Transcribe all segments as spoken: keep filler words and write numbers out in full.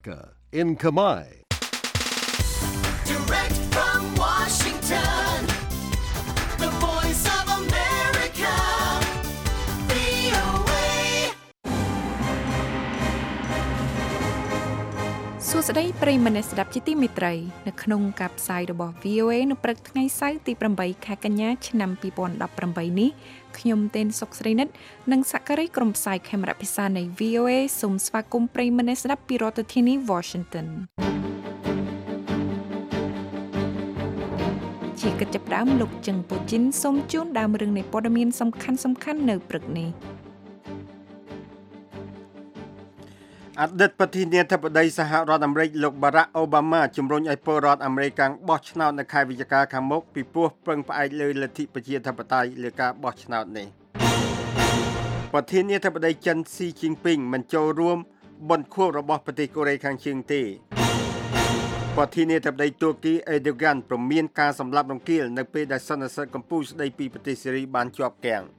in Khmer. Direct from Washington, the voice of America, វី អូ เอសួស្តីប្រិយមិត្តអ្នកស្ដាប់ជាទីមេត្រីនៅក្នុងការផ្សាយរបស់ វី អូ เอ នៅព្រឹកថ្ងៃសៅរ៍ទីប្រាំបីខែកញ្ញាឆ្នាំពីរពាន់ដប់ប្រាំបីនេះខ្ញុំទេនសុកស្រីនិតនិងសក្តិក្រុមផ្សាយខេមរៈភាសានៃ វី អូ เอ សូមស្វាគមន៍ប្រិយមិត្តអ្នកស្ដាប់ពីរដ្ឋធានី Washington ជាកិច្ចចាប់ផ្ដើមលោកជឹងពូជីនសូមជូនដើមរឿងនៃព័ត៌មានសំខាន់សំខាន់នៅព្រឹកនេះអតីតប្រធានាធិបតីសហរដ្ឋអាមេរិកលោក Barack Obama ជំរុញឲ្យពលរដ្ឋអាមេរិកបោះឆ្នោតនៅខែវិច្ឆិកាខាងមុខពីព្រោះពឹងផ្អែកលើលទ្ធិប្រជាធិបតេយ្យលើការបោះឆ្នោតនេះប្រធានាធិបតីចិន Xi Jinping មិនចូលរួមបុណ្យខួបរបស់ប្រទេសកូរ៉េខាងជើងទេប្រធានាធិបតីទួរគី Erdogan ព្រមានការសម្លាប់រង្គាលនៅពេលដែលសន្និសីទកម្ពុជាស្ដីពីប្រទេសសេរីបានជាប់គាំង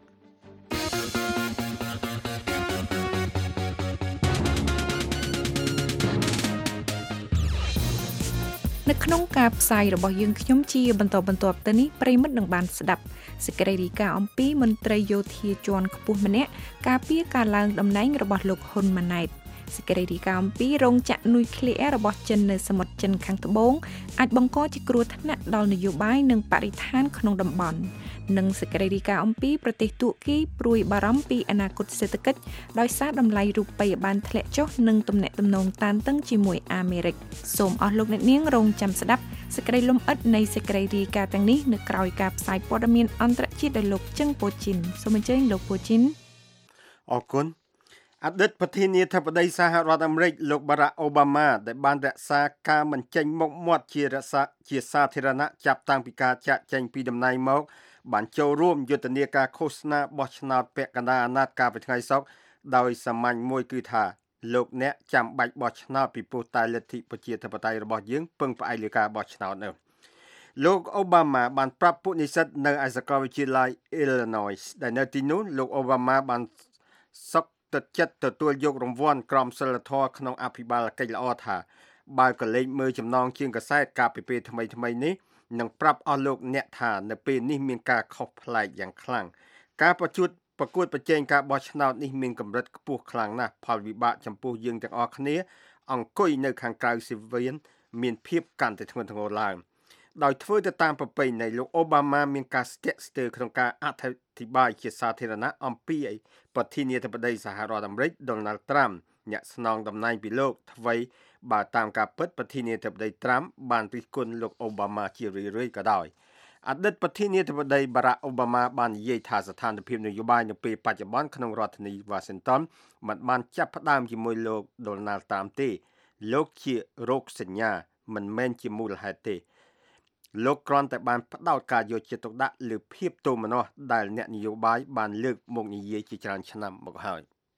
នៅក្នុងការផ្សាយរបស់យើងខ្ញុំជាបន្តបន្ទាប់ទៅនេះប្រិមិត្តនឹងបានស្ដាប់សេចក្តីរាយការណ៍អំពីមន្ត្រីយោធាជាន់ខ្ពស់ម្នាក់ការពារការឡើងតំណែងរបស់លោកហ៊ុនម៉ាណែតសេចក្តីរាយការណ៍អំពីរោងចក្រនុយក្លេអ៊ែររបស់ចិននៅសមុទ្រចិនខាងត្បូងអាចបង្កជាគ្រោះថ្នាក់ដល់នយោបាយនិងបរិស្ថានក្នុងតំបន់និងសេចក្តីរាយការណ៍អំពីប្រទេសទួរគីព្រួយបារម្ភពីអនាគតសេដ្ឋកិច្ចដោយសារតម្លៃរូបិយប័ណ្ណធ្លាក់ចុះនិងទំនាក់ទំនងតានតឹងជាមួយអាមេរិកសូមអស់លោកអ្នកនាងរងចាំស្ដាប់សេចក្តីលម្អិតនៃសេចក្តីរាយការណ៍ទាំងនេះនៅក្រោយការផ្សាយព័ត៌មានអន្តរជាតិដោយលោកជឹងពូជីនសូមអញ្ជើញលោកពូជីនអរគុណអតីតប្រធានាធិបតីសហរដ្ឋអាមេរិកលោក Barack Obama ដែលបានរក្សាការមិនចេញមុខមាត់ជារក្សាជាសាធារណៈចាប់តាំងពីការចាក់ចែងពីតំណែងមកបានចូលរួមយុទ្ធនាការឃោសនាបោះឆ្នោតពាក់កណ្ដាលអាណត្តិកាលពីថ្ងៃសុក្រដោយសាមញ្ញមួយគឺថាលោកអ្នកចាំបាច់បោះឆ្នោតពីព្រោះតែលទ្ធិប្រជាធិបតេយ្យរបស់យើងពឹងផ្អែកលើការបោះឆ្នោតនោះលោកអូបាម៉ាបានប្រាប់ពួកនិស្សិតនៅឯសាកលវិទ្យាល័យ Illinois ដែលនៅទីនោះលោកអូបាម៉ាបានសុខទឹកចិត្តទទួលយករង្វាន់ក្រមសីលធម៌ក្នុងអភិបាលកិច្ចល្អថាបើក៏លេខមើលចំណងជាងកាសែតកាលពីពេលថ្មីថ្មីនេះនឹងប្រាប់អស់លោកអ្នកថានៅពេលនេះមានការខុសប្លែកយ៉ាងខ្លាំងការប្រជួតប្រកួតប្រជែងការបោះឆ្នោតនេះមានកម្រិតខ្ពស់ខ្លាំងណាស់ផលវិបាកចំពោះយើងទាំងអស់គ្នាអង្គុយនៅខាងក្រៅសេវានមានភាពកាន់តែធ្ងន់ធ្ងរឡើងដោយធ្វើទៅតាមប្រពៃណីលោកអូបាម៉ាមានការស្ទាក់ស្ទើរក្នុងការអធិប្បាយជាសាធារណៈអំពីប្រធានាធិបតីសហរដ្ឋអាមេរិក Donald Trump អ្នកស្នងតំណែងពីលោកថ្វីបើតាមការពិតប្រធានាធិបតី Trump បានរិះគន់លោកអូបាម៉ាជារឿយៗក៏ដោយអតីតប្រធានាធិបតី Barack Obama បាននិយាយថាស្ថានភាពនយោបាយនៅពេលបច្ចុប្បន្នក្នុងរដ្ឋធានី Washington មិនបានចាប់ផ្ដើមជាមួយលោក Donald Trump ទេលោកជារោគសញ្ញាមិនមែនជាមូលហេតុទេលោកគ្រាន់តែបានផ្ដោតការយកចិត្តទុកដាក់លើភាពទោមនស្សដែលអ្នកនយោបាយបានលើកមកនិយាយជាច្រើនឆ្នាំមកហើយ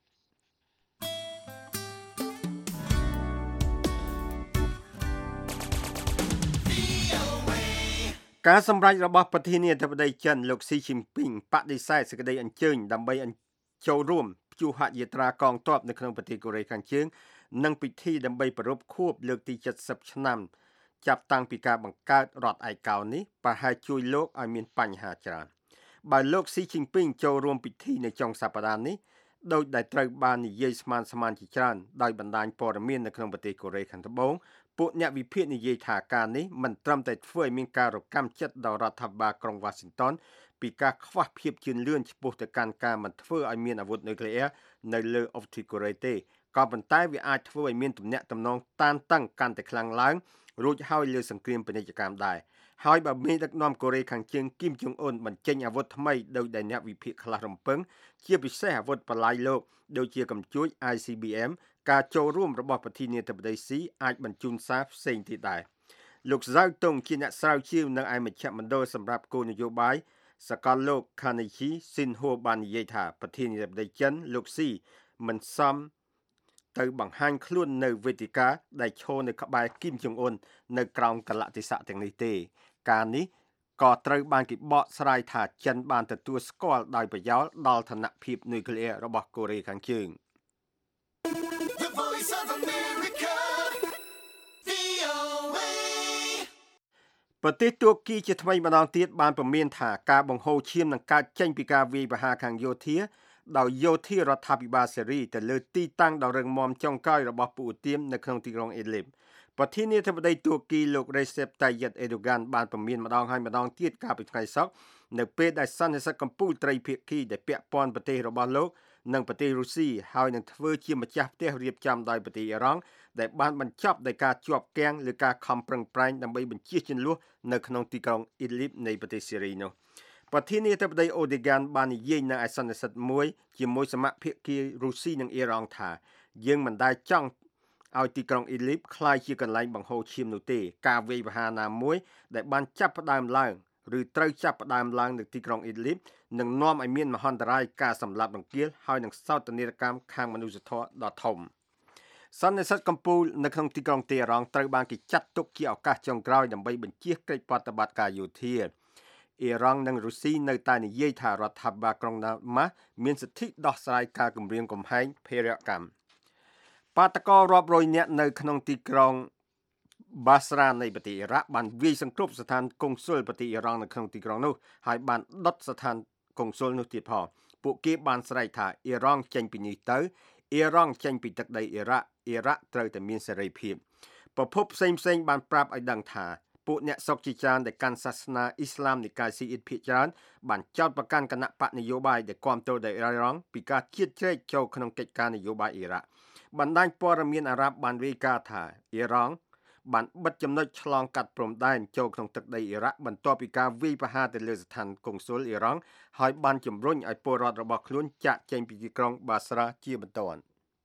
ការសម្រេចរបស់ប្រធានាធិបតីចិនលោក Xi Jinping បដិសេធសេចក្តីអញ្ជើញដើម្បីចូលរួមព្យុហយាត្រាកងទ័ពនៅក្នុងប្រទេសកូរ៉េខាងជើងនិងពិធីដើម្បីប្រារព្ធខួបលើកទីเจ็ดสิบឆ្នាំចាប់តាំងពីការបង្កើតរដ្ឋឯកោនេះប្រហែលជួយលោកឲ្យមានបញ្ហាច្រើនបើលោក Xi Jinping ចូលរួមពិធីនៅចុងសប្តាហ៍នេះដោយដែលត្រូវបាននិយាយស្មានស្មានជាច្រើនដោយបណ្ដាញព័ត៌មាននៅក្នុងប្រទេសកូរ៉េខាងត្បូងពួកអ្នកវិភាគនិយាយថាការនេះមិនត្រឹមតែធ្វើឲ្យមានការរកម្មចិត្តដល់រដ្ឋាភិបាលក្រុង Washington ពីការខ្វះភាពជឿនលឿនចំពោះទៅកាន់ការមិនធ្វើឲ្យមានអាវុធនុយក្លេអ៊ែរនៅលើអ៊ុបទ្វីបកូរ៉េទេក៏ប៉ុន្តែវាអាចធ្វើឲ្យមានទំនាក់ទំនងតានតឹងកាន់តែខ្លាំងឡើងរួចហើយលើសង្គ្រាមពាណិជ្ជកម្មដែរហើយបើមេដឹកនាំកូរ៉េខាងជើងគីមចុងអ៊ុនបញ្ចេញអាវុធថ្មីដោយដែលអ្នកវិភាគខ្លះរំពឹងជាពិសេសអាវុធបលាយលោកដូចជាកំជួច I C B M ការចូលរួមរបស់ប្រធានាធិបតីស៊ីអាចបញ្ជូនសារផ្សេងទៀតដែរលោកសៅតុងជាអ្នកស្រាវជ្រាវនៅឯមជ្ឈមណ្ឌលសម្រាប់គោលនយោបាយសកលលោក Carnegie Sinho បាននិយាយថាប្រធានាធិបតីចិនលោកស៊ីមិនសមទៅបង្ហាញខ្លួននៅវេទិកាដែលឈរនៅក្បែរគីមចុងអ៊ុននៅក្រោមកលៈទេសៈទាំងនេះទេការនេះក៏ត្រូវបានគេបកស្រាយថាចិនបានទទួលស្គាល់ដោយប្រយោលដល់ឋានភាពនុយក្លេអ៊ែររបស់កូរ៉េខាងជើង The voice of America ប្រទេសទួរគីជាថ្មីម្ដងទៀតបានព្រមានថាការបង្ហូរឈាមនឹងកើតចេញពីការវាយប្រហារខាងយោធាដោយយោធារដ្ឋាភិបាលសេរីទៅលើទីតាំងដ៏រឹងមាំចុងក្រោយរបស់ពួកឧទាមនៅក្នុងទីក្រុងអ៊ីលីបប្រធានាធិបតីទួរគីលោក Recep Tayyip Erdogan បានព្រមានម្ដងហើយម្ដងទៀតកាលពីថ្ងៃសុក្រនៅពេលដែលសន្និសីទកម្ពុជាត្រីភាគីដែលពាក់ព័ន្ធប្រទេសរបស់លោកនិងប្រទេសរុស្ស៊ីហើយនឹងធ្វើជាម្ចាស់ផ្ទះរៀបចំដោយប្រទេសអ៊ីរ៉ង់ដែលបានបញ្ចប់ដោយការជាប់គាំងឬការខំប្រឹងប្រែងដើម្បីបញ្ជៀសជម្លោះនៅក្នុងទីក្រុងអ៊ីលីបនៃប្រទេសសេរីនោះប្រធានាធិបតី Erdogan បាននិយាយនៅឯសន្និសីទមួយជាមួយសមាភាគីរុស្ស៊ីនិងអ៊ីរ៉ង់ថាយើងមិនដែលចង់ឲ្យទីក្រុងអ៊ីលីបក្លាយជាកន្លែងបង្ហូរឈាមនោះទេការវាយប្រហារណាមួយដែលបានចាប់ផ្ដើមឡើងឬត្រូវចាប់ផ្ដើមឡើងនៅទីក្រុងអ៊ីលីបនឹងនាំឲ្យមានមហន្តរាយការសម្លាប់រង្គាលហើយនឹងសោកនាដកម្មខាងមនុស្សធម៌ដ៏ធំសន្និសីទកម្ពុជានៅក្នុងទីក្រុងតេហរ៉ង់ត្រូវបានគេចាត់ទុកជាឱកាសចុងក្រោយដើម្បីបញ្ជៀសកិច្ចប្រតិបត្តិការយោធាអ៊ីរ៉ង់និងរុស្ស៊ីនៅតែនិយាយថារដ្ឋាភិបាលក្រុងដាម៉ាស់មានសិទ្ធិដោះស្រាយការគំរាមកំហែងភេរវកម្មបាតកោរាប់រយនាក់នៅក្នុងទីក្រុងបាស្រានៃប្រទេសអ៊ីរ៉ាក់បានវាយសង្គ្រប់ស្ថានកុងស៊ុលប្រទេសអ៊ីរ៉ង់នៅក្នុងទីក្រុងនោះហើយបានដុតស្ថានកុងស៊ុលនោះទៀតផងពួកគេបានស្រែកថាអ៊ីរ៉ង់ចេញពីនេះទៅអ៊ីរ៉ង់ចេញពីទឹកដីអ៊ីរ៉ាក់អ៊ីរ៉ាក់ត្រូវតែមានសេរីភាពប្រភពផ្សេងផ្សេងបានប្រាប់ឲ្យដឹងថាពួកអ្នកសុកជាច្រើនដែលកាន់សាសនាអ៊ីស្លាមនិកាយស៊ីអ៊ីតភាគច្រើនបានចោទប្រកាន់គណៈបកនយោបាយដែលគាំទ្រដោយអ៊ីរ៉ង់ពីការជៀតជ្រែកចូលក្នុងកិច្ចការនយោបាយអ៊ីរ៉ាក់បណ្ដាញព័ត៌មានអារ៉ាប់បានរាយការណ៍ថាអ៊ីរ៉ង់បានបិទចំណុចឆ្លងកាត់ព្រំដែនចូលក្នុងទឹកដីអ៊ីរ៉ាក់បន្ទាប់ពីការវាយប្រហារទៅលើស្ថានកុងស៊ុលអ៊ីរ៉ង់ហើយបានជំរុញឲ្យពលរដ្ឋរបស់ខ្លួនចាកចេញពីទីក្រុងបាស្រាជាបន្ទាន់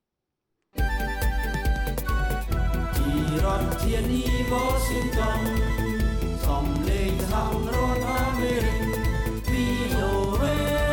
ពីរដ្ឋធានី Washington សំឡេងសហរដ្ឋអាមេរិក វី អូ เอ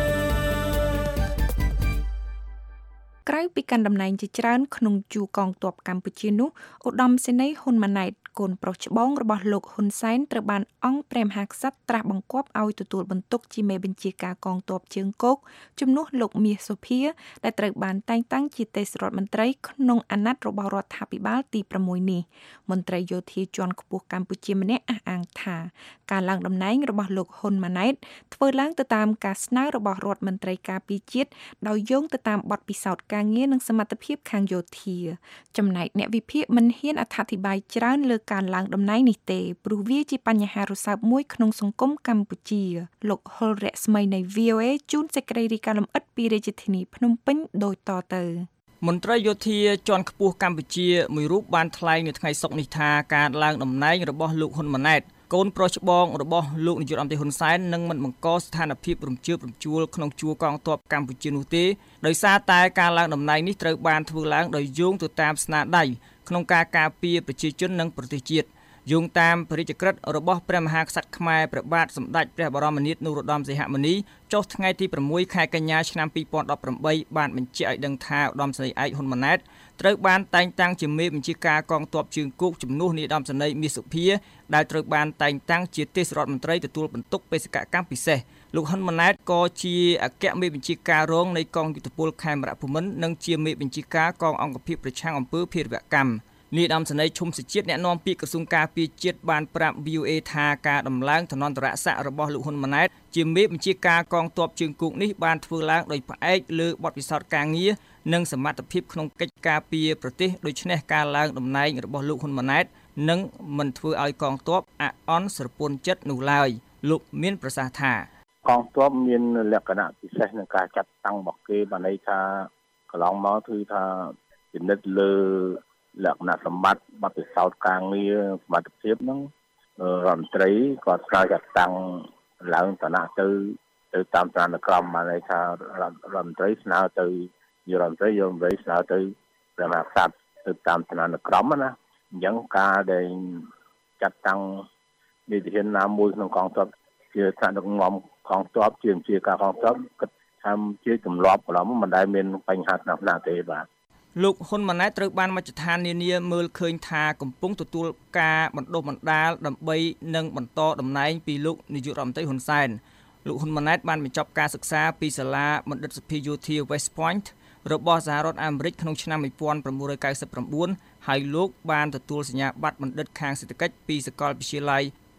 ក្រៅពីកាន់តំណែងជាច្រើនក្នុងជួរកងទ័ពកម្ពុជានោះឧត្តមសេនីយ៍ហ៊ុនម៉ាណែតកូនប្រុសច្បងរបស់លោកហ៊ុនសែនត្រូវបានអង្គព្រះមហាក្សត្រត្រាស់បង្គាប់ឲ្យទទួលបន្ទុកជាមេបញ្ជាការកងទ័ពជើងគោកជំនួសលោកមាសសុភាដែលត្រូវបានតែងតាំងជាទេសរដ្ឋមន្ត្រីក្នុងអាណត្តិរបស់រដ្ឋាភិបាលទីប្រាំមួយនេះមន្ត្រីយោធាជាន់ខ្ពស់កម្ពុជាម្នាក់អះអាងថាការឡើងតំណែងរបស់លោកហ៊ុនម៉ាណែតធ្វើឡើងទៅតាមការស្នើរបស់រដ្ឋមន្ត្រីការពារជាតិដោយយោងទៅតាមបទពិសោធន៍ការងារនិងសមត្ថភាពខាងយោធាចំណែកអ្នកវិភាគមិនហ៊ានអត្ថាធិប្បាយច្រើនលើការឡើងតំណែងនេះទេព្រោះវាជាបញ្ហារសើបមួយក្នុងសង្គមកម្ពុជាលោកហុលរស្មីនៃ វី អូ เอ ជូនសេចក្តីរាយការណ៍លម្អិតពីរាជធានីភ្នំពេញដូចតទៅមន្ត្រីយោធាជាន់ខ្ពស់កម្ពុជាមួយរូបបានថ្លែងនៅថ្ងៃសុក្រនេះថាការឡើងតំណែងរបស់លោកហ៊ុនម៉ាណែតកូនប្រុសច្បងរបស់លោកនាយករដ្ឋមន្ត្រីហ៊ុនសែននឹងមិនបង្កស្ថានភាពរំជើបរំជួលក្នុងជួរកងទ័ពកម្ពុជានោះទេដោយសារតែការឡើងតំណែងនេះត្រូវបានធ្វើឡើងដោយយោងទៅតាមស្នាដៃក្នុងការការពារប្រជាជននិងប្រទេសជាតិយោងតាមព្រះរាជក្រឹត្យរបស់ព្រះមហាក្សត្រខ្មែរព្រះបាទសម្ដេចព្រះបរមនាថនរោត្តមសីហមុនីចុះថ្ងៃទីប្រាំមួយខែកញ្ញាឆ្នាំពីរពាន់ដប់ប្រាំបីបានបញ្ជាក់ឲ្យដឹងថាឧត្តមសេនីយ៍ឯកហ៊ុនម៉ាណែតត្រូវបានតែងតាំងជាមេបញ្ជាការកងទ័ពជើងគោកជំនួសនាយឧត្តមសេនីយ៍មាសសុភាដែលត្រូវបានតែងតាំងជាទេសរដ្ឋមន្ត្រីទទួលបន្ទុកបេសកកម្មពិសេសលោកហ៊ុនម៉ាណែតក៏ជាអគ្គមេបញ្ជាការរងនៃកងយុទ្ធពលខេមរភូមិន្ទនិងជាមេបញ្ជាការកងអង្គភាពប្រឆាំងអំពើភេរវកម្មនាយឧត្តមសេនីយ៍ឈុំសុជាតិអ្នកនាំពាក្យក្រសួងការពារជាតិបានប្រាប់ វី អូ เอ ថាការដំឡើងឋានន្តរស័ក្តិរបស់លោកហ៊ុនម៉ាណែតជាមេបញ្ជាការកងទ័ពជើងគោកនេះបានធ្វើឡើងដោយផ្អែកលើបទពិសោធន៍ការងារនិងសមត្ថភាពក្នុងកិច្ចការពារប្រទេសដូច្នេះការឡើងតំណែងរបស់លោកហ៊ុនម៉ាណែតនឹងមិនធ្វើឲ្យកងទ័ពអាក់អន់ស្រពន់ចិត្តនោះឡើយលោកមានប្រសាសន៍ថាកងទ័ពមានលក្ខណៈពិសេសក្នុងការចាត់តាំងរបស់គេបានន័យថាកន្លងមកគឺថាពិនិត្យលើលក្ខណៈសម្បត្តិបទពិសោធន៍ការងារសមត្ថភាពហ្នឹងរដ្ឋមន្ត្រីគាត់ឆ្លើយចាត់តាំងឡើងឋានៈទៅទៅតាមឋានៈក្រមបានន័យថារដ្ឋមន្ត្រីស្នើទៅយុរដ្ឋមន្ត្រីយុរដ្ឋមន្ត្រីស្នើទៅព្រះមហាក្សត្រទៅតាមឋានៈក្រមណាអញ្ចឹងការដែលចាត់តាំងនីតិវិធីណាមួយក្នុងកងទ័ពជាថ្នាក់ដឹកនាំកងទ័ពជាជាការកងទ័ពគិតថាជាទម្លាប់កន្លងមិនដែលមានបញ្ហាស្នាស្នាទេបាទលោកហ៊ុនម៉ាណែតត្រូវបានមជ្ឈដ្ឋាននានាមើលឃើញថាកំពុងទទួលការបណ្ដុះបណ្ដាលដើម្បីនឹងបន្តតំណែងពីលោកនាយករដ្ឋមន្ត្រីហ៊ុនសែនលោកហ៊ុនម៉ាណែតបានបញ្ចប់ការសិក្សាពីសាលាបណ្ឌិតសភាយោធា West Point របស់សហរដ្ឋអាមេរិកក្នុងឆ្នាំnineteen ninety-nineហើយលោកបានទទួលសញ្ញាបត្របណ្ឌិតខាងសេដ្ឋកិច្ចពីសាកលវិទ្យាល័យ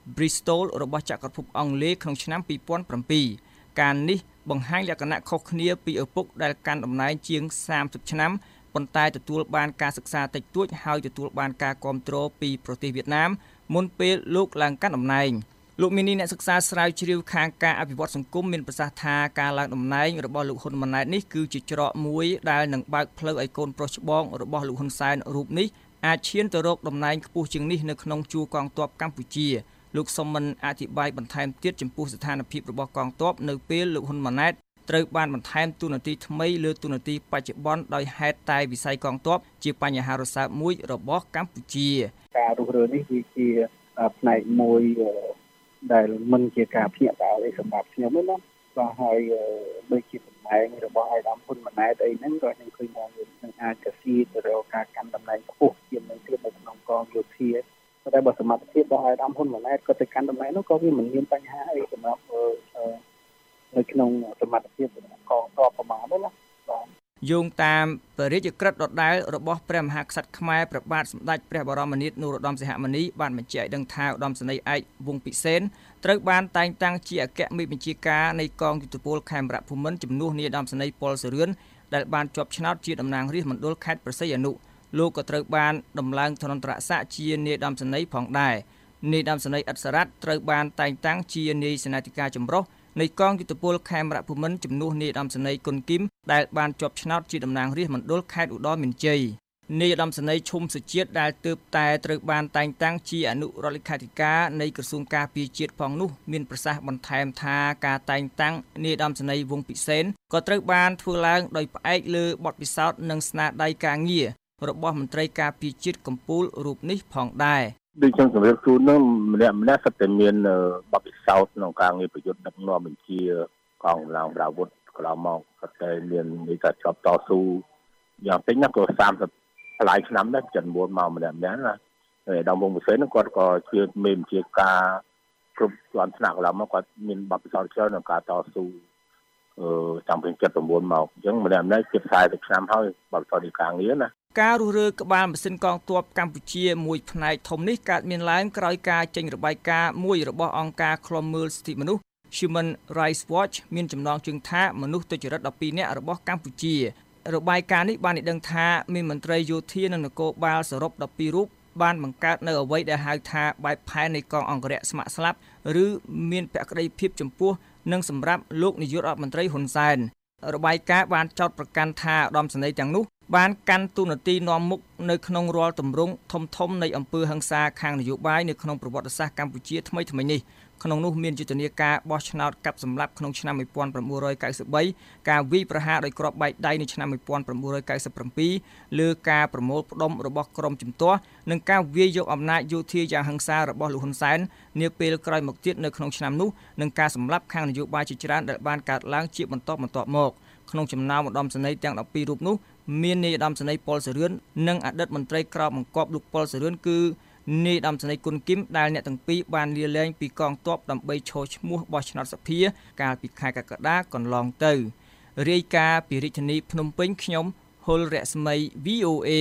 Bristol របស់ចក្រភពអង់គ្លេសក្នុងឆ្នាំពីរពាន់ប្រាំពីរការនេះបង្ហាញលក្ខណៈខុសគ្នាពីឪពុកដែលកាន់តំណែងជាងសាមសិបឆ្នាំប៉ុន្តែទទួលបានការសិក្សាតិចតួចហើយទទួលបានការគាំទ្រពីប្រទេសវៀតណាមមុនពេលលោកឡើងកាន់តំណែងលោកមានអ្នកសិក្សាស្រាវជ្រាវខាងការអភិវឌ្ឍសង្គមមានប្រសាសន៍ថាការឡើងតំណែងរបស់លោកហ៊ុនម៉ាណែតនេះគឺជាច្រកមួយដែលនឹងបើកផ្លូវឲ្យកូនប្រុសច្បងរបស់លោកហ៊ុនសែនរូបនេះអាចឈានទៅរកតំណែងខ្ពស់ជាងនេះនៅក្នុងជួរកងទ័ពកម្ពុជាលោកសុំមិនអធិប្បាយបន្ថែមទៀតចំពោះស្ថានភាពរបស់កងទ័ពនៅពេលលោកហ៊ុនម៉ាណែតត្រូវបានបន្ថែមតួនាទីថ្មីលើតួនាទីបច្ចុប្បន្នដោយហេតុតែវិស័យកងទ័ពជាបញ្ហារសើបមួយរបស់កម្ពុជាការរុះរើនេះគឺជាផ្នែកមួយដែលមិនជាការភ្ញាក់ផ្អើលសម្រាប់ខ្ញុំទេណាបាទហើយដូចជាតំណែងរបស់អាយដាមហ៊ុនម៉ាណែតអីហ្នឹងក៏ខ្ញុំឃើញថាវានឹងអាចទៅស៊ីទៅរកការកាន់តំណែងខ្ពស់ជាងនឹងទៀតនៅក្នុងកងយោធាតែបើសមត្ថភាពរបស់អាយដាមហ៊ុនម៉ាណែតក៏ទៅកាន់តំណែងនោះក៏វាមិនមានបញ្ហាអីសម្រាប់នៅក្នុងសមត្ថភាពរបស់កងទ័ពប្រមាណទេណាបាទយោងតាមព្រះរាជក្រឹត្យដដែលរបស់ព្រះមហាក្សត្រខ្មែរព្រះបាទសម្ដេចព្រះបរមនាថនរោត្តមសីហមុនីបានបញ្ជាក់ឲ្យដឹងថាឧត្តមសេនីយ៍ឯកវង្សពិសេនត្រូវបានតែងតាំងជាអគ្គមេបញ្ជាការនៃកងយុទ្ធពលខេមរៈភូមិន្ទជំនួសនាយឧត្តមសេនីយ៍ប៉ុលសរឿនដែលបានជាប់ឆ្នោតជាតំណាងរាស្ត្រមណ្ឌលខេត្តព្រះសីហនុលោកក៏ត្រូវបានដំឡើងធនន្តរស័ក្តិជានាយឧត្តមសេនីយ៍ផងដែរនាយឧត្តមសេនីយ៍អិតសារ៉ាត់ត្រូវបានតែងតាំងជានាយសេនាធិការចម្រុះនៃកងយុទ្ធពលខេមរៈភូមិន្ទជំនួសនាយឧត្តមសេនីយ៍គុណគឹមដែលបានជាប់ឆ្នោតជាតំណាងរាស្ត្រមណ្ឌលខេត្តឧត្តរមានជ័យនាយឧត្តមសេនីយ៍ឈុំសុជាតិដែលទើបតែត្រូវបានតែងតាំងជាអនុរដ្ឋលេខាធិការនៃក្រសួងការពារជាតិផងនោះមានប្រសាសន៍បន្ថែមថាការតែងតាំងនាយឧត្តមសេនីយ៍វង្សពិសេនក៏ត្រូវបានធ្វើឡើងដោយផ្អែកលើបទពិសោធន៍និងស្នាដៃការងាររបស់មន្ត្រីការពារជាតិកម្ពុជារូបនេះផងដែរដូចខ្ញុំជម្រាបជូននោះម្នាក់ម្នាក់សិតតែមានបទពិសោធន៍ក្នុងការងារប្រយុទ្ធដឹកនាំបញ្ជាកងកម្លាំងអាវុធកន្លងមកសិតតែមាននិយាយថាជាប់តស៊ូយ៉ាងតិចណាស់ក៏សាមសិបផ្លាយឆ្នាំដែរចិនមួនមកម្នាក់ម្នាក់ណាហើយដល់វងពិសេសនោះគាត់ក៏ជាមេបញ្ជាការគ្រប់ជាន់ថ្នាក់កន្លងមកគាត់មានបទពិសោធន៍ច្រើនក្នុងការតស៊ូអឺតាមពីចិត្ត៩មកអញ្ចឹងម្នាក់ម្នាក់ជិតខ្សែទៅឆ្នាំហើយបទពិសោធន៍នៃការងារណាការរុះរើក្បាលម៉ាស៊ីនកងទ័ពកម្ពុជាមួយផ្នែកធំនេះកើតមានឡើងក្រោយការចេញរបាយការណ៍មួយរបស់អង្គការឃ្លាំមើលសិទ្ធិមនុស្ស Human Rights Watch មានចំណងជើងថាមនុស្សទុច្ចរិតដប់ពីរនាក់របស់កម្ពុជារបាយការណ៍នេះបានឲ្យដឹងថាមានមន្ត្រីយោធានិងនគរបាលសរុបដប់ពីររូបបានបង្កើតនៅអ្វីដែលហៅថាបែបផែននៃកងអង្គរៈស្ម័គ្រស្លាប់ឬមានភក្តីភាពចំពោះនិងសម្រាប់លោកនាយករដ្ឋមន្ត្រីហ៊ុនសែនរបាយការណ៍បានចោទប្រកាន់ថាឧត្តមសេនីយ៍ទាំងនោះបានកាន់តួនាទីនាំមុខនៅក្នុងរាល់ទម្រង់ធំធំនៃអំពើហិង្សាខាងនយោបាយនៅក្នុងប្រវត្តិសាស្ត្រកម្ពុជាថ្មីថ្មីនេះក្នុងនោះមានយុទ្ធនាការបោះឆ្នោតកាប់សម្លាប់ក្នុងឆ្នាំ១៩៩៣ការវាយប្រហារដោយគ្រាប់បែកដៃនៅឆ្នាំ១៩៩៧លើការប្រមូលផ្ដុំរបស់ក្រុមជំទាស់និងការវាយយកអំណាចយោធាយ៉ាងហិង្សារបស់លោកហ៊ុនសែននាពេលក្រោយមកទៀតនៅក្នុងឆ្នាំនោះនិងការសម្លាប់ខាងនយោបាយជាច្រើនដែលបានកើតឡើងជាបន្តបន្ទាប់មកក្នុងចំណោមឧត្តមសេនីយ៍ទាំងដប់ពីររូបនោះមាននាយឧត្តមសេនីយ៍ប៉ុលសរឿននិងអតីតមន្ត្រីក្រមបង្គាប់លោកប៉ុលសរឿនគឺនាយឧត្តមសេនីយ៍គុណគឹមដែលអ្នកទាំងពីរបានលាលែងពីកងទ័ពដើម្បីឈរឈ្មោះបោះឆ្នោតសភាកាលពីខែកក្កដាកន្លងទៅរាយការណ៍ពីរាជធានីភ្នំពេញខ្ញុំហុលរស្មី វី អូ អេ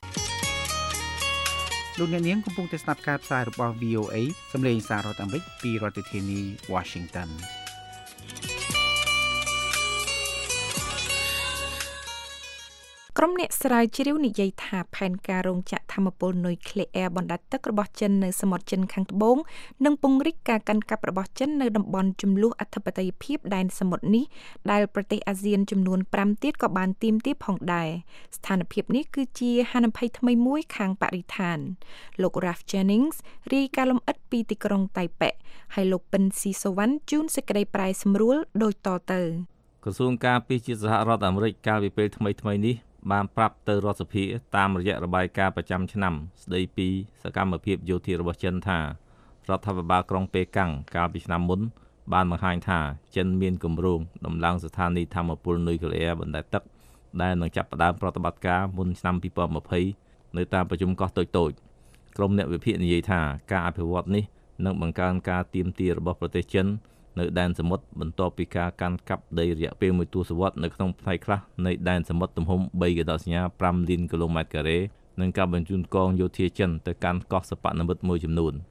លោកអ្នកនាងកំពុងតែស្ដាប់ការផ្សាយរបស់ វី អូ អេ សម្លេងសាររដ្ឋអាមេរិកពីរដ្ឋធានី Washington ក្រុមអ្នកស្រាវជ្រាវនិយាយថាផែនការរោងចក្រថាមពលនុយក្លេអ៊ែរបណ្តែតទឹករបស់ចិននៅសមុទ្រចិនខាងត្បូងនិងពង្រីកការកាន់កាប់របស់ចិននៅតំបន់ជម្លោះអធិបតេយ្យភាពដែនសមុទ្រនេះដែលប្រទេសអាស៊ានចំនួនប្រាំទៀតក៏បានទាមទារផងដែរស្ថានភាពនេះគឺជាហានិភ័យថ្មីមួយខាងបរិស្ថានលោក Ralph Jennings រាយការណ៍លម្អិតពីទីក្រុងតៃប៉េហើយលោកពិនស៊ីសូវ៉ាន់ជូនសេចក្តីប្រែសម្រួលដូចតទៅក្រសួងការពារជាតិសហរដ្ឋអាមេរិកកាលពីពេលថ្មីថ្មីនេះបានប្រាប់ទៅរដ្ឋសភាតាមរយៈរបាយការណ៍ប្រចាំឆ្នាំស្ដីពីសកម្មភាពយោធារបស់ចិនថារដ្ឋាភិបាលក្រុងប៉េកាំងកាលពីឆ្នាំមុនបានបង្ហាញថាចិនមានគម្រោងដំឡើងស្ថានីយ៍ថាមពលនុយក្លេអ៊ែរបណ្តែតទឹកដែលនឹងចាប់ផ្ដើមប្រតិបត្តិការមុនឆ្នាំពីរពាន់ម្ភៃនៅតាមប្រជុំកោះតូចតូចក្រុមអ្នកវិភាគនិយាយថាការអភិវឌ្ឍនេះនឹងបង្កើនការទាមទាររបស់ប្រទេសចិននៅដែនសមុទ្របន្ទាប់ពីការកាន់កាប់ដីរយៈពេលមួយទសវត្សរ៍នៅក្នុងផ្នែកខ្លះនៃដែនសមុទ្រទំហំបីកណ្ដោសញ្ញាប្រាំលានគីឡូម៉ែត្រការ៉េនិងការបញ្ជូនកងយោធាចិនទៅកាន់កោះសិប្បនិមិត្តមួយចំនួន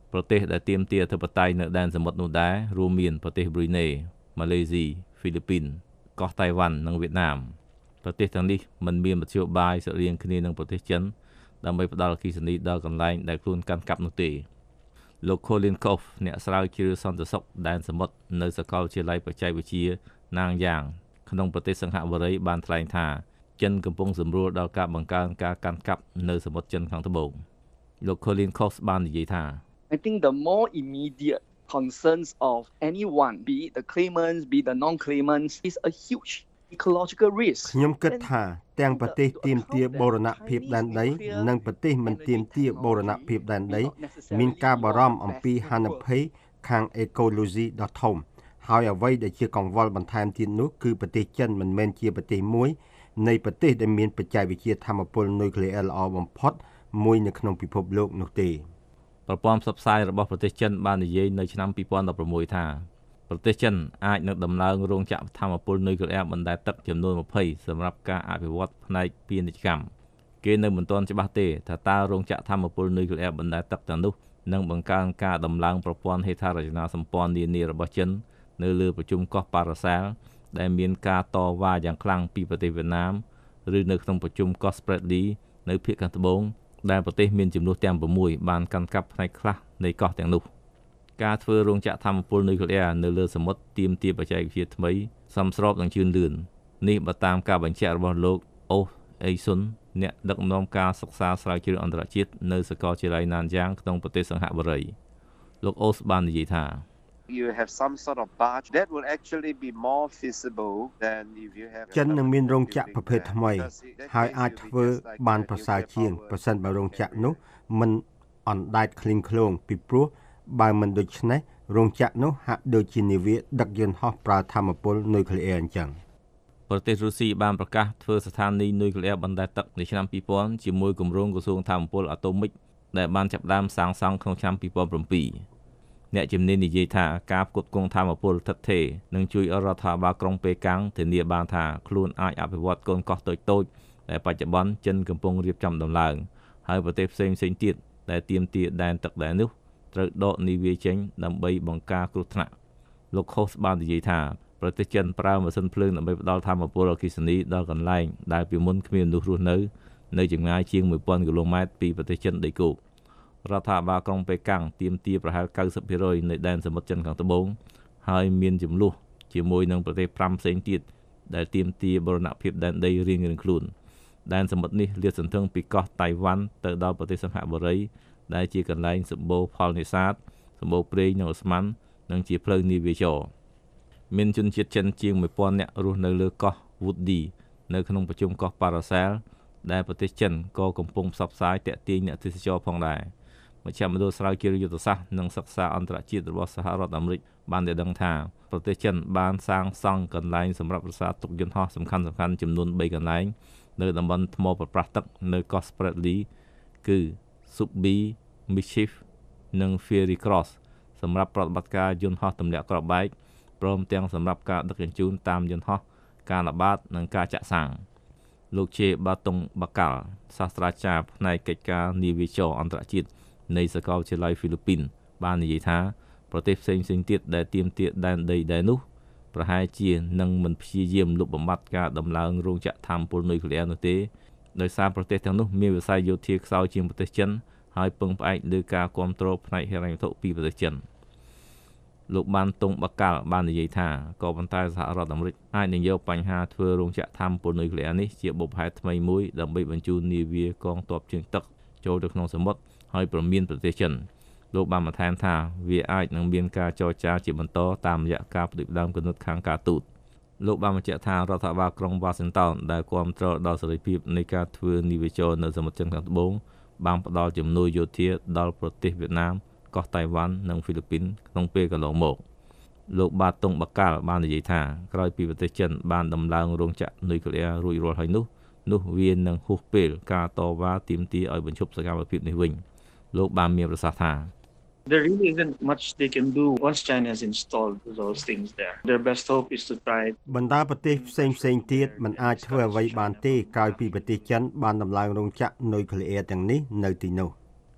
ប្រទេសដែលទាមទារអធិបតេយ្យនៅដែនសមុទ្រនោះដែររួមមានប្រទេសប្រ៊ុយណេម៉ាឡេស៊ីហ្វីលីពីនកោះតៃវ៉ាន់និងវៀតណាមប្រទេសទាំងនេះមិនមានមធ្យោបាយស្រដៀងគ្នានឹងប្រទេសចិនដើម្បីផ្ដល់អគ្គិសនីដល់កន្លែងដែលខ្លួនកាន់កាប់នោះទេលោក Colin Koff អ្នកស្រាវជ្រាវសន្តិសុខដែនសមុទ្រនៅសាកលវិទ្យាល័យបច្ចេកវិទ្យាណាងយ៉ាងក្នុងប្រទេសសង្ហបុរីបានថ្លែងថាចិនកំពុងសម្រួលដល់ការបង្កើនការកាន់កាប់នៅសមុទ្រចិនខាងត្បូងលោក Colin Koff បាននិយាយថា I think the more immediate concerns of anyone be it the claimants be the non-claimants is a huge ecological risk ខ្ញុំគិតថាទាំងប្រទេសទាមទារបូរណភាពដែនដីនិងប្រទេសមិនទាមទារបូរណភាពដែនដីមានការបារម្ភអំពីហានិភ័យខាងអេកូឡូស៊ីដ៏ធំហើយអ្វីដែលជាកង្វល់បន្ថែមទៀតនោះគឺប្រទេសចិនមិនមែនជាប្រទេសមួយនៃប្រទេសដែលមានបច្ចេកវិទ្យាថាមពលនុយក្លេអ៊ែរល្អបំផុតមួយនៅក្នុងពិភពលោកនោះទេប្រព័ន្ធផ្សព្វផ្សាយរបស់ប្រទេសចិនបាននិយាយនៅឆ្នាំពីរពាន់ដប់ប្រាំមួយថាប្រទេសចិនអាចនឹងដំឡើងរោងចក្រថាមពលនុយក្លេអ៊ែរបណ្ដែតទឹកចំនួនยี่สิบសម្រាប់ការអភិវឌ្ឍផ្នែកពាណិជ្ជកម្មគេនៅមិនទាន់ច្បាស់ទេថាតើរោងចក្រថាមពលនុយក្លេអ៊ែរបណ្ដែតទឹកទាំងនោះនឹងបង្កើនការដំឡើងប្រព័ន្ធហេដ្ឋារចនាសម្ព័ន្ធនានារបស់ចិននៅលើប្រជុំកោះប៉ារ៉ាសាល់ដែលមានការតវ៉ាយ៉ាងខ្លាំងពីប្រទេសវៀតណាមឬនៅក្នុងប្រជុំកោះ Spratly នៅភាគខាងត្បូងដែលប្រទេសមានចំនួនទាំងsáuបានកាន់កាប់ផ្នែកខ្លះនៃកោះទាំងនោះការធ្វើរោងចក្រថាមពលនុយក្លេអ៊ែរនៅលើសមុទ្រទាមទារបច្ចេកវិទ្យាថ្មីសមស្របនឹងជឿនលឿននេះបើតាមការបញ្ជាក់របស់លោកអូសអេស៊ុនអ្នកដឹកនាំការសិក្សាស្រាវជ្រាវអន្តរជាតិនៅសាកលវិទ្យាល័យណានយ៉ាងក្នុងប្រទេសសង្ហបុរីលោកអូសបាននិយាយថា you have some sort of barge that will actually be more feasible than if you have ចិននឹងមានរោងចក្រប្រភេទថ្មីហើយអាចធ្វើបានប្រសើរជាងប្រសិនបើរោងចក្រនោះមិនអណ្ដែតឃ្លីងឃ្លោងពីព្រោះបើមិនដូច្នេះរោងចក្រនោះហាក់ដូចជានាវាដឹកយន្តហោះប្រើថាមពលនុយក្លេអ៊ែរអញ្ចឹងប្រទេសរុស្ស៊ីបានប្រកាសធ្វើស្ថានីយនុយក្លេអ៊ែរបណ្ដែតទឹកនៅឆ្នាំពីរពាន់ជាមួយគម្រោងក្រសួងថាមពលអាតូមិកដែលបានចាប់ផ្ដើមសាងសង់ក្នុងឆ្នាំពីរពាន់bảyអ្នកជំនាញនិយាយថាការផ្គត់ផ្គង់ថាមពលថិតថេរនឹងជួយឲ្យរដ្ឋាភិបាលក្រុងប៉េកាំងធានាបានថាខ្លួនអាចអភិវឌ្ឍកូនកោះតូចៗដែលបច្ចុប្បន្នចិនកំពុងរៀបចំដំឡើងហើយប្រទេសផ្សេងៗទៀតដែលទាមទារដែនទឹកដែរនោះត្រូវដកនាវាចេញដើម្បីបង្ការគ្រោះថ្នាក់លោកខូសបាននិយាយថាប្រទេសចិនប្រើម៉ាស៊ីនភ្លើងដើម្បីផ្ដល់ថាមពលអគ្គិសនីដល់កន្លែងដែលពីមុនគ្មានមនុស្សរស់នៅនៅចម្ងាយជាងមួយពាន់គីឡូម៉ែត្រពីប្រទេសចិនដីគោករដ្ឋាភិបាលក្រុងប៉េកាំងទាមទារប្រហែល九十%នៃដែនសមុទ្រចិនខាងត្បូងហើយមានចំនួនជាមួយនឹងប្រទេសប្រាំផ្សេងទៀតដែលទាមទារបូរណភាពដែនដីរៀងៗខ្លួនដែនសមុទ្រនេះលាតសន្ធឹងពីកោះតៃវ៉ាន់ទៅដល់ប្រទេសសង្ហបុរីដែលជាកន្លែងសម្បូរផលនេសាទសម្បូរព្រៃនិងឧស្ម័ននិងជាផ្លូវនាវាចរមានជនជាតិចិនជាងមួយពាន់នាក់រស់នៅលើកោះ Woody នៅក្នុងប្រជុំកោះប៉ារ៉ាសាល់ដែលប្រទេសចិនក៏កំពុងផ្សព្វផ្សាយទាក់ទាញអ្នកទេសចរផងដែរមជ្ឈមណ្ឌលស្រាវជ្រាវយុទ្ធសាស្ត្រនិងសិក្សាអន្តរជាតិរបស់សហរដ្ឋអាមេរិកបានได้ដឹងថាប្រទេសចិនបានសាងសង់កន្លែងសម្រាប់រក្សាទុកយន្តហោះសំខាន់ៗចំនួនបីកន្លែងនៅតំបន់ថ្មប្រប្រាស់ទឹកនៅកោះ Spratly គឺ Subi Mischief និង Fiery Cross សម្រាប់ប្រតិបត្តិការយន្តហោះទម្លាក់គ្រាប់បែកព្រមទាំងសម្រាប់ការដឹកជញ្ជូនតាមយន្តហោះការល្បាតនិងការចាក់សាំងលោកជេបាតុងបាកាល់សាស្ត្រាចារ្យផ្នែកកិច្ចការនាវាចរអន្តរជាតិនៃសាកលវិទ្យាល័យហ្វីលីពីនបាននិយាយថាប្រទេសផ្សេងៗទៀតដែលទាមទារដែនដីដែរនោះប្រហែលជានឹងមិនព្យាយាមលុបបំបាត់ការដំឡើងរោងចក្រថាមពលនុយក្លេអ៊ែរនោះទេដោយសារប្រទេសទាំងនោះមានវិស័យយោធាខ្សោយជាងប្រទេសចិនហើយពឹងផ្អែកលើការគ្រប់គ្រងផ្នែកហិរញ្ញវត្ថុពីប្រទេសចិនលោកបានតុងបាកាល់បាននិយាយថាក៏ប៉ុន្តែសហរដ្ឋអាមេរិកអាចនឹងយកបញ្ហាធ្វើរោងចក្រថាមពលនុយក្លេអ៊ែរនេះជាបុព្វហេតុថ្មីមួយដើម្បីបញ្ជូននាវាកងទ័ពជើងទឹកចូលទៅក្នុងសមុទ្រហើយប្រមានប្រទេសចិនលោកបានបន្ថែមថាវាអាចនឹងមានការចរចាជាបន្តតាមរយៈការផ្ដួចផ្ដើមគំនិតខាងការទូតលោកបានបញ្ជាក់ថារដ្ឋាភិបាលក្រុង Washington ដែលគាំទ្រដល់សេរីភាពនៃការធ្វើនាវាចរនៅសមុទ្រចិនខាងត្បូងបានផ្ដល់ជំនួយយោធាដល់ប្រទេសវៀតណាមកោះតៃវ៉ាន់និងហ្វីលីពីនក្នុងពេលកន្លងមកលោកបាតុងបាកាល់បាននិយាយថាក្រោយពីប្រទេសចិនបានដំឡើងរោងចក្រនុយក្លេអ៊ែររួចរាល់ហើយនោះនោះវានឹងហួសពេលការតវ៉ាទាមទារឲ្យបញ្ឈប់សកម្មភាពនេះវិញលោកបានមានប្រសាសន៍ថា There really isn't much they can do once China has installed those things there. Their best hope is to try បណ្ដាប្រទេសផ្សេងផ្សេងទៀតមិនអាចធ្វើអ្វីបានទេក្រោយពីប្រទេសចិនបានដំឡើងរោងចក្រនុយក្លេអ៊ែរទាំងនេះនៅទីនោះ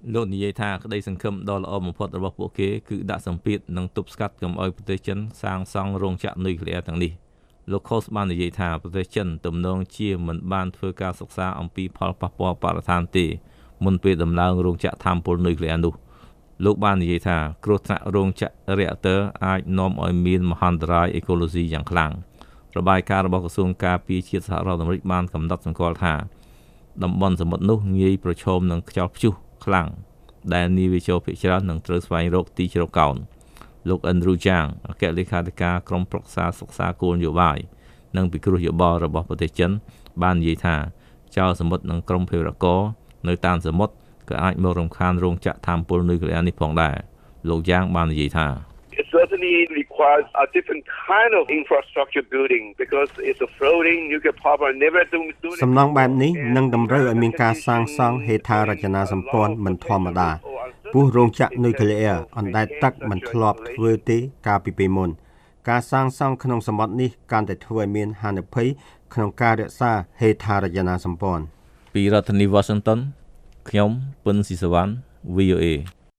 លោកនិយាយថាក្តីសង្ឃឹមដ៏ល្អបំផុតរបស់ពួកគេគឺដាក់សម្ពាធនិងទប់ស្កាត់កុំឲ្យប្រទេសចិនសាងសង់រោងចក្រនុយក្លេអ៊ែរទាំងនេះលោក Kos បាននិយាយថាប្រទេសចិនទំនងជាមិនបានធ្វើការសិក្សាអំពីផលប៉ះពាល់បរិស្ថានទេមុនពេលដំឡើងរោងចក្រថាមពលនុយក្លេអ៊ែរនោះលោកបាននិយាយថាគ្រោះថ្នាក់រោងចក្រ reactor អាចនាំឲ្យមានមហន្តរាយអេកូឡូស៊ីយ៉ាងខ្លាំងរបាយការណ៍របស់ក្រសួងការពារជាតិសហរដ្ឋអាមេរិកបានកំណត់សម្គាល់ថាតំបន់សមុទ្រនោះងាយប្រឈមនឹងខ្យល់ព្យុះខ្លាំងដែលនាវាចូលភាគច្រើននឹងត្រូវស្វែងរកទីជ្រកកោនលោក Andrew Yang អគ្គលេខាធិការក្រុមប្រឹក្សាសិក្សាគោលនយោបាយនិងពិគ្រោះយោបល់របស់ប្រទេសចិនបាននិយាយថាចៅសមុទ្រនិងក្រុមភេរវករនៅតាមសមុទ្រក៏អាចមករំខានរោងចក្រថាមពលនុយក្លេអ៊ែរនេះផងដែរលោក Yang បាននិយាយថា It certainly requires a different kind of infrastructure building because it's a floating nuclear power never do សំណង់បែបនេះនឹងតម្រូវឲ្យមានការសាងសង់ហេដ្ឋារចនាសម្ព័ន្ធមិនធម្មតាព្រោះរោងចក្រនុយក្លេអ៊ែរអណ្ដែតទឹកមិនធ្លាប់ធ្វើទេកាលពីពេលមុនការសាងសង់ក្នុងសមុទ្រនេះកាន់តែធ្វើឲ្យមានហានិភ័យក្នុងការរក្សាហេដ្ឋារចនាសម្ព័ន្ធពីរដ្ឋធានី Washington ខ្ញុំពឹនស៊ីសវណ្ណ វី អូ เอ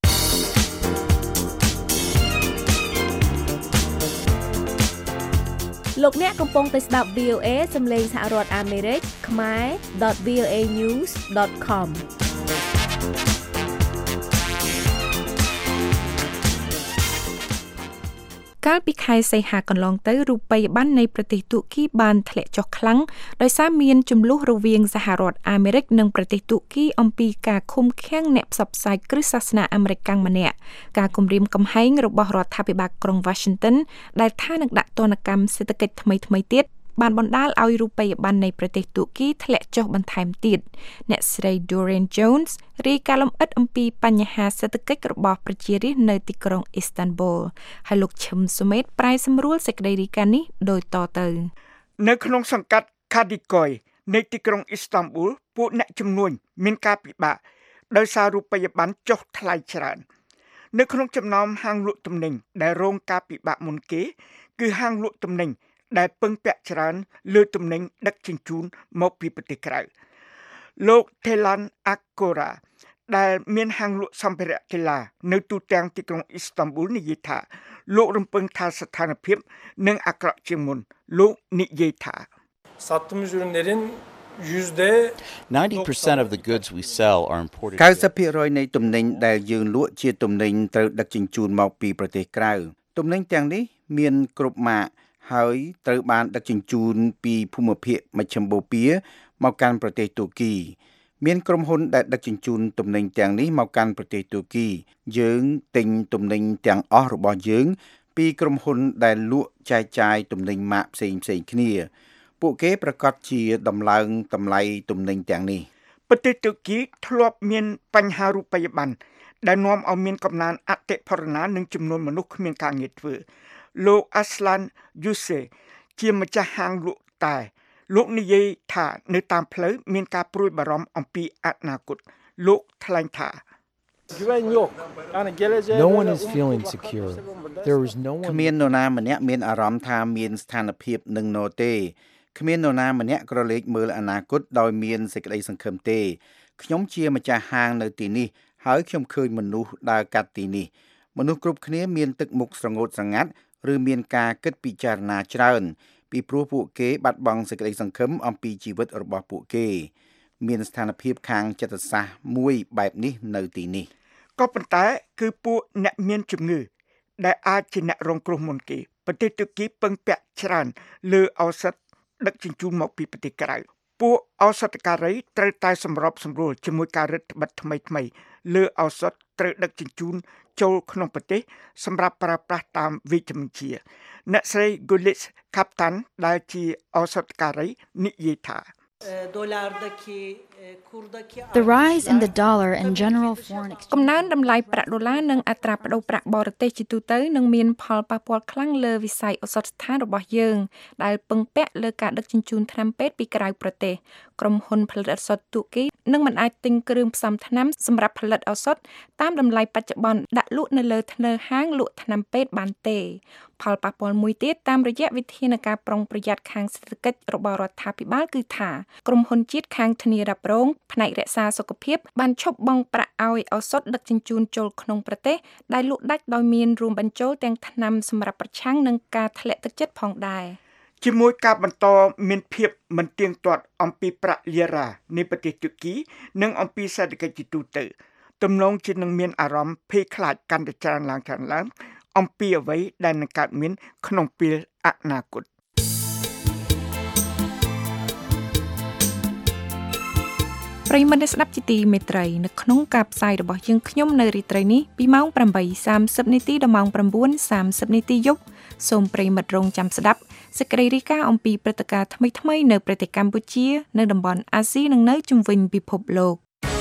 លោកអ្នកកំពុងតែស្ដាប់ វី អូ เอ សំឡេងសហរដ្ឋអាមេរិកខ្មែរ ដត វី អូ เอ news ដត com កាលពីខែសីហាកន្លងទៅរូបិយប័ណ្ណនៃប្រទេសទួរគីបានធ្លាក់ចុះខ្លាំងដោយសារមានជម្លោះរវាងសហរដ្ឋអាមេរិកនិងប្រទេសទួរគីអំពីការឃុំឃាំងអ្នកផ្សព្វផ្សាយគ្រឹះសាសនាអាមេរិកម្នាក់ការគំរាមកំហែងរបស់រដ្ឋាភិបាលក្រុង Washington ដែលថានឹងដាក់ទណ្ឌកម្មសេដ្ឋកិច្ចថ្មីៗទៀតបានបណ្ដាលឲ្យរូបិយប័ណ្ណនៃប្រទេសទួរគីធ្លាក់ចុះបន្ថែមទៀតអ្នកស្រី Dorian Jones រាយការណ៍លម្អិតអំពីបញ្ហាសេដ្ឋកិច្ចរបស់ប្រជារាស្ត្រនៅទីក្រុង Istanbul ហើយលោកឈឹមសុមេតប្រាយសម្រួលសេចក្តីរាយការណ៍នេះដូចតទៅនៅក្នុងសង្កាត់ Kadıköy នៃទីក្រុង Istanbul ពួកអ្នកជំនួញមានការពិបាកដោយសាររូបិយប័ណ្ណចុះថ្លៃច្រើននៅក្នុងចំណោមហាងលក់ទំនិញដែលរងការពិបាកមុនគេគឺហាងលក់ទំនិញដែលពឹងពាក់ច្រើនលើទំនិញដឹកជញ្ជូនមកពីប្រទេសក្រៅលោក Telan Akora ដែលមានហាងលក់សម្ភារៈកីឡានៅទូទាំងទីក្រុង Istanbul និយាយថាលោករំពឹងថាស្ថានភាពនឹងអាក្រក់ជាងមុនលោកនិយាយថា ninety percent of the goods we sell are imported ninety percent នៃទំនិញដែលយើងលក់ជាទំនិញត្រូវដឹកជញ្ជូនមកពីប្រទេសក្រៅទំនិញទាំងនេះមានគ្រប់ម៉ាកហើយត្រូវបានដឹកជញ្ជូនពីភូមិភាគមជ្ឈិមបូព៌ាមកកាន់ប្រទេសទួរគីមានក្រុមហ៊ុនដែលដឹកជញ្ជូនទំនិញទាំងនេះមកកាន់ប្រទេសទួរគីយើងទិញទំនិញទាំងអស់របស់យើងពីក្រុមហ៊ុនដែលលក់ចែកចាយទំនិញម៉ាកផ្សេងផ្សេងគ្នាពួកគេប្រកាសជាដំឡើងតម្លៃទំនិញទាំងនេះប្រទេសទួរគីធ្លាប់មានបញ្ហារូបិយប័ណ្ណដែលនាំឲ្យមានកំណើនអតិផរណានិងចំនួនមនុស្សគ្មានការងារធ្វើលោក Aslan Yuse ជាម្ចាស់ហាងលក់តែលោកនិយាយថានៅតាមផ្លូវមានការព្រួយបារម្ភអំពីអនាគតលោកថ្លែងថា No one is feeling secure. There is no one គ្មាននរណាម្នាក់មានអារម្មណ៍ថាមានស្ថានភាពនឹងណទេគ្មាននរណាម្នាក់ក្រឡេកមើលអនាគតដោយមានសេចក្តីសង្ឃឹមទេខ្ញុំជាម្ចាស់ហាងនៅទីនេះហើយខ្ញុំឃើញមនុស្សដើរកាត់ទីនេះមនុស្សគ្រប់គ្នាមានទឹកមុខស្រងោតស្រងាត់ឬមានការគិតពិចារណាច្រើនពីព្រោះពួកគេបាត់បង់សេចក្តីសង្ឃឹមអំពីជីវិតរបស់ពួកគេមានស្ថានភាពខាងចិត្តសាស្ត្រមួយបែបនេះនៅទីនេះក៏ប៉ុន្តែគឺពួកអ្នកមានជំងឺដែលអាចជាអ្នករងគ្រោះមុនគេប្រទេសទួរគីពឹងពាក់ច្រើនលើឱសថដឹកជញ្ជូនមកពីប្រទេសក្រៅពួកឱសថការីត្រូវតែសម្របសម្រួលជាមួយការរដ្ឋបတ်ថ្មីថ្មីលើឱសថត្រូវដឹកជញ្ជូនចូលក្នុងប្រទេសសម្រាប់ប្រើប្រាស់តាមវិជ្ជបញ្ជាអ្នកស្រី Gulis Kaptan ដែលជាឱសថការីនិយាយថា The rise in the dollar and general foreign exchange កំណើនតម្លៃប្រាក់ដុល្លារនិងអត្រាប្តូរប្រាក់បរទេសជាទូទៅនឹងមានផលប៉ះពាល់ខ្លាំងលើវិស័យឱសថស្ថានរបស់យើងដែលពឹងពាក់លើការដឹកជញ្ជូនថ្នាំពេទ្យពីក្រៅប្រទេសក្រុមហ៊ុនផលិតឱសថទូគីនឹងមិនអាចទិញគ្រឿងផ្សំថ្នាំសម្រាប់ផលិតឱសថតាមតម្លៃបច្ចុប្បន្នដាក់លក់នៅលើធ្នើហាងលក់ថ្នាំពេទ្យបានទេផលប៉ះពាល់មួយទៀតតាមរយៈវិធានការប្រុងប្រយ័ត្នខាងសេដ្ឋកិច្ចរបស់រដ្ឋាភិបាលគឺថាក្រុមហ៊ុនជាតិខាងធានារ៉ាប់រងផ្នែករក្សាសុខភាពបានឈប់បង់ប្រាក់ឲ្យឱសថដឹកជញ្ជូនចូលក្នុងប្រទេសដែលលក់ដាច់ដោយមានរួមបញ្ចូលទាំងថ្នាំសម្រាប់ប្រឆាំងនឹងការធ្លាក់ទឹកចិត្តផងដែរជាមួយការបន្តមានភាពមិនទៀងទាត់អំពីប្រាក់លីរ៉ានៃប្រទេសទូគីនិងអំពីសេដ្ឋកិច្ចជាទូទៅទំនងជានឹងមានអារម្មណ៍ភ័យខ្លាចកាន់តែច្រើនឡើងច្រើនឡើងអំពីអ្វីដែលនឹងកើតមានក្នុងពេលអនាគតប្រិយមិត្តអ្នកស្ដាប់ជាទីមេត្រីនៅក្នុងការផ្សាយរបស់យើងខ្ញុំនៅរាត្រីនេះពីម៉ោង ប្រាំបីសាមសិប នាទីដល់ម៉ោង ៩ សាមសិប នាទីយប់សូមប្រិយមិត្តរងចាំស្ដាប់សេចក្តីរាយការណ៍អំពីព្រឹត្តិការណ៍ថ្មីៗនៅប្រទេសកម្ពុជានៅតំបន់អាស៊ីនិងនៅជុំវិញពិភពលោក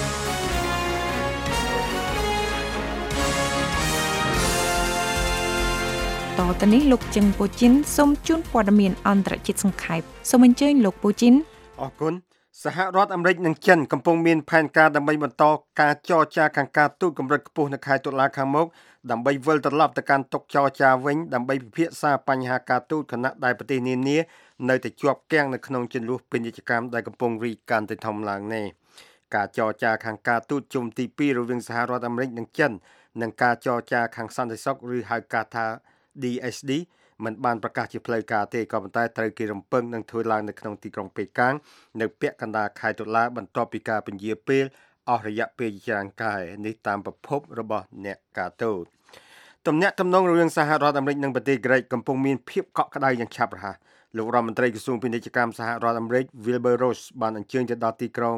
តទៅនេះលោកជឹងពូជីនសូមជូនព័ត៌មានអន្តរជាតិសង្ខេបសូមអញ្ជើញលោកពូជីនអរគុណសហរដ្ឋអាមេរិកនិងចិនកំពុងមានផែនការដើម្បីបន្តការចរចាខាងការទូតកម្រិតខ្ពស់នៅខែតុលាខាងមុខដើម្បីវិលត្រឡប់ទៅកាន់តុចរចាវិញដើម្បីពិភាក្សាបញ្ហាការទូតខណៈដែលប្រទេសនានានៅតែជាប់គាំងនៅក្នុងជម្លោះពាណិជ្ជកម្មដែលកំពុងរីកកាន់តែធំឡើងនេះការចរចាខាងការទូតជុំទីពីររវាងសហរដ្ឋអាមេរិកនិងចិននិងការចរចាខាងសន្តិសុខឬហៅកាត់ថា D S D មិនបានប្រកាសជាផ្លូវការទេក៏ប៉ុន្តែត្រូវគេរំពឹងនឹងធ្វើឡើងនៅក្នុងទីក្រុងប៉េកាំងនៅពាក់កណ្ដាលខែតុលាបន្ទាប់ពីការពន្យាពេលអស់រយៈពេលច្រើនខែនេះតាមប្រភពរបស់អ្នកការទូតទំនាក់ទំនងរវាងសហរដ្ឋអាមេរិកនិងប្រទេសក្រិកកំពុងមានភាពកក់ក្ដៅយ៉ាងឆាប់រហ័សលោករដ្ឋមន្ត្រីក្រសួងពាណិជ្ជកម្មសហរដ្ឋអាមេរិក Wilbur Ross បានអញ្ជើញទៅដល់ទីក្រុង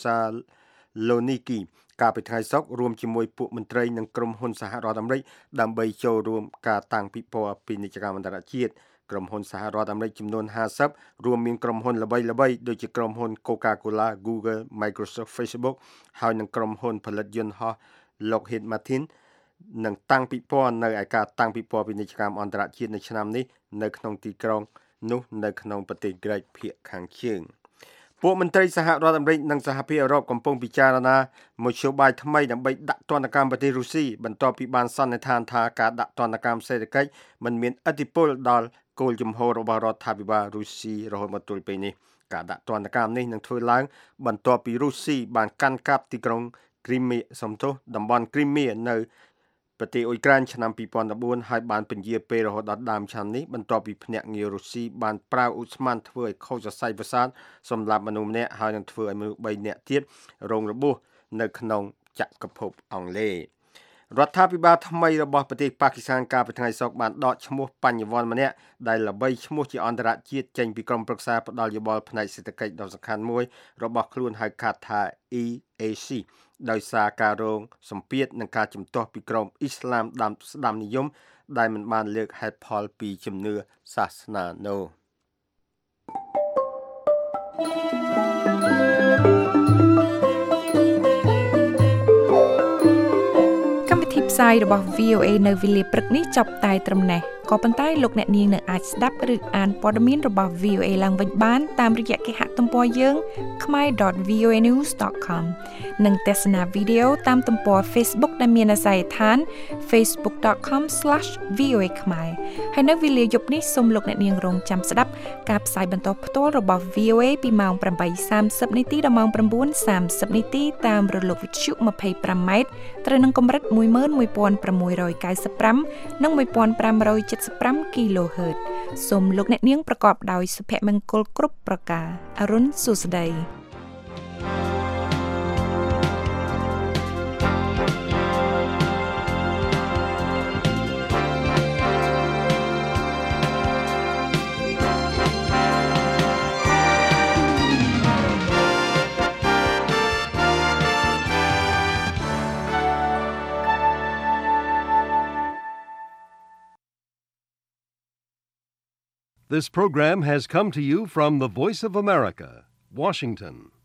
Thessaloniki កាលពីថ្ងៃសុក្ររួមជាមួយពួកមន្ត្រីនិងក្រុមហ៊ុនសហរដ្ឋអាមេរិកដើម្បីចូលរួមការតាំងពិព័រណ៍ពាណិជ្ជកម្មអន្តរជាតិក្រុមហ៊ុនសហរដ្ឋអាមេរិកចំនួនហាសិបរួមមានក្រុមហ៊ុនល្បីៗដូចជាក្រុមហ៊ុន Coca-Cola, Google, Microsoft, Facebook ហើយនិងក្រុមហ៊ុនផលិតយន្តហោះ Lockheed Martin នឹងតាំងពិព័រណ៍នៅឯការតាំងពិព័រណ៍ពាណិជ្ជកម្មអន្តរជាតិនៅឆ្នាំនេះនៅក្នុងទីក្រុងនោះនៅក្នុងប្រទេសក្រិកភាគខាងជើងពួកមន្ត្រីសហរដ្ឋអាមេរិកនិងសហភាពអឺរ៉ុបកំពុងពិចារណាមធ្យោបាយថ្មីដើម្បីដាក់ទណ្ឌកម្មប្រទេសរុស្ស៊ីបន្ទាប់ពីបានសន្និដ្ឋានថាការដាក់ទណ្ឌកម្មសេដ្ឋកិច្ចមិនមានឥទ្ធិពលដល់គោលជំហររបស់រដ្ឋាភិបាលរុស្ស៊ីរហូតមកទល់ពេលនេះការដាក់ទណ្ឌកម្មនេះនឹងធ្វើឡើងបន្ទាប់ពីរុស្ស៊ីបានកាន់កាប់ទីក្រុងគ្រីមៀសំទោសតំបន់គ្រីមៀនៅប្រទេសអ៊ុយក្រែនឆ្នាំពីរពាន់ដប់បួនហើយបានពន្យាពេលរហូតដល់ដើមឆ្នាំនេះបន្ទាប់ពីភ្នាក់ងាររុស្ស៊ីបានប្រើឧស្ម័នធ្វើឲ្យខូចសរសៃប្រសាទសម្រាប់មនុស្សម្នាក់ហើយនឹងធ្វើឲ្យមនុស្សបីនាក់ទៀតរងរបួសនៅក្នុងចក្រភពអង់គ្លេសរដ្ឋាភិបាលថ្មីរបស់ប្រទេសប៉ាគីស្ថានកាលពីថ្ងៃសុក្របានដកឈ្មោះបញ្ញវន្តម្នាក់ដែលល្បីឈ្មោះជាអន្តរជាតិចេញពីក្រុមប្រឹក្សាផ្ដល់យោបល់ផ្នែកសេដ្ឋកិច្ចដ៏សំខាន់មួយរបស់ខ្លួនហៅកាត់ថា E A C ដោយសារការរងសម្ពាធនិងការជំទាស់ពីក្រុមអ៊ីស្លាមដាំស្ដាំនិយមដែលមិនបានលើកហេតុផលពីជំនឿសាសនានោះកម្មវិធីផ្សាយរបស់ V O A នៅវេលាព្រឹកនេះចប់តែត្រឹមនេះក៏ប៉ុន្តែលោកអ្នកនាងនៅអាចស្ដាប់ឬអានព័ត៌មានរបស់ V O A ឡើងវិញបានតាមរយៈគេហទំព័រយើង khmer dot v o a news dot com និងទស្សនាវីដេអូតាមទំព័រ Facebook ដែលមានអាសយដ្ឋាន facebook dot com slash v o a khmer ហើយនៅវេលាយប់នេះសូមលោកអ្នកនាងរងចាំស្ដាប់ការផ្សាយបន្តផ្ទាល់របស់ V O A ពីម៉ោង ប្រាំបីសាមសិប នាទីដល់ម៉ោង ៩សាមសិប នាទីតាមរលកវិទ្យុ ម្ភៃប្រាំម៉ែត្រត្រូវនឹងកម្រិត មួយម៉ឺនមួយពាន់ប្រាំមួយរយកៅសិបប្រាំ និង មួយពាន់ប្រាំរយ칠십ប្រាំ គីឡូហឺតសូមលោកអ្នកនាងប្រកបដោយសុភមង្គលគ្រប់ប្រការអរុនសុស្ដី This program has come to you from the Voice of America, Washington.